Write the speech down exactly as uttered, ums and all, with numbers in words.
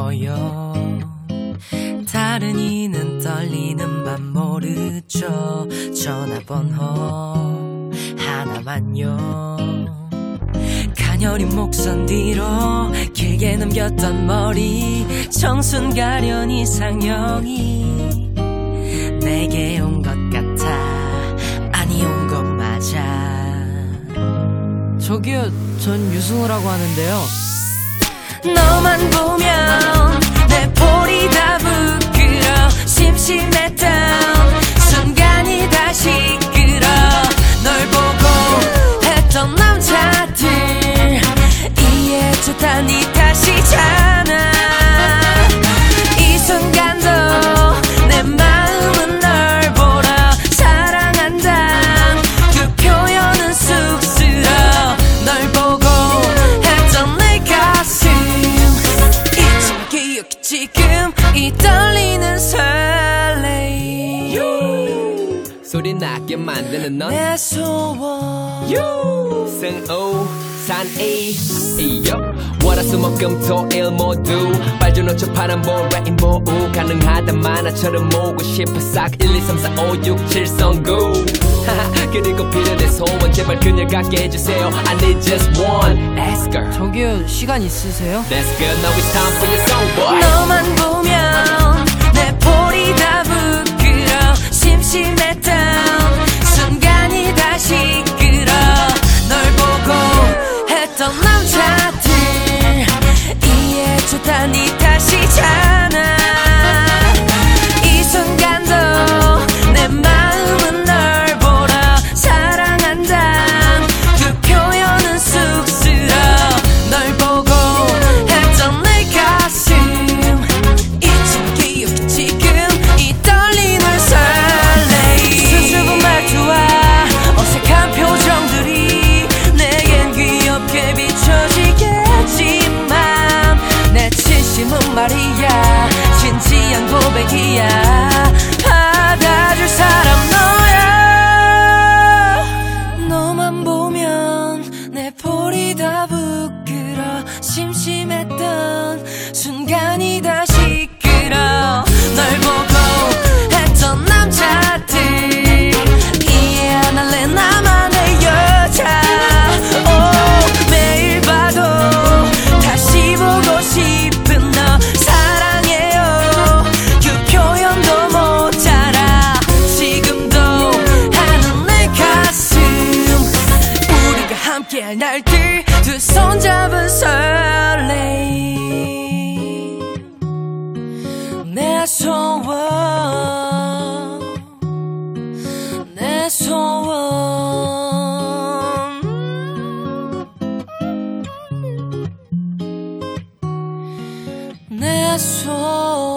보여. 다른 이는 떨리는 맘 모르죠. 전화번호 하나만요. 가녀린 목선 뒤로 길게 넘겼던 머리, 청순 가련 이상형이 내게 온 것 같아. 아니 온 것 맞아. 저기요, 전 유승우라고 하는데요. 너만 보면 내 볼이 다 부끄러. 심심했던 순간이 다시 끌어. 널 보고 했던 남자들 이해해줬다 니 탓이잖아. 이 순간도 내 마음은 널 보러 사랑한단 그 표현은 쑥스러워. 널 보고 했던 내 가슴 잊지 기억이 지금 이 떨리는 설레임. 소리 나게 만드는 넌 내 소원. 승우 산이 이요 월화수목금토일 모두 빨주노초 파란보 레인보우 가능하다만 나처럼 모으고 싶어 싹 일, 이, 삼, 사, 오, 육, 칠 성구 그리고 필요해 소원 제발 그녀 갖게 해주세요. I need just one ask her. 저기요, 시간 있으세요? That's good, now it's time for your song boy. 너만 보면 내 볼이 다 부끄러. 심심했던 순간이 다시 끌어. 널 보고 했던 남자들 이해해줬다 니 탓이잖아. 이 순간도 내 마음은 널 보러 사랑한단 그 표현은 쑥스러워. 널 보고 했던 내 가슴 잊힌 기억이 지금 이 떨리는 설레임. 수줍은 말투와 어색한 표정들이 내겐 귀엽게 비춰지겠지만 내 진심은 말이야 진지한 고백이야. 받아줄 사람 너야. 너만 보면 내 볼이 다 부끄러. 심심했던 순간이 다시 끌어. 널 보고 했던 남자들 이해 안 할래 나만의 여자. 오, 매일 봐도 다시 보고 싶은 너 사랑해요 그 표현도 모자라. 지금도 하는 내 가슴 우리가 함께할 날들 두 손 잡은 설레임. 내 소원 내 소원 내 소원.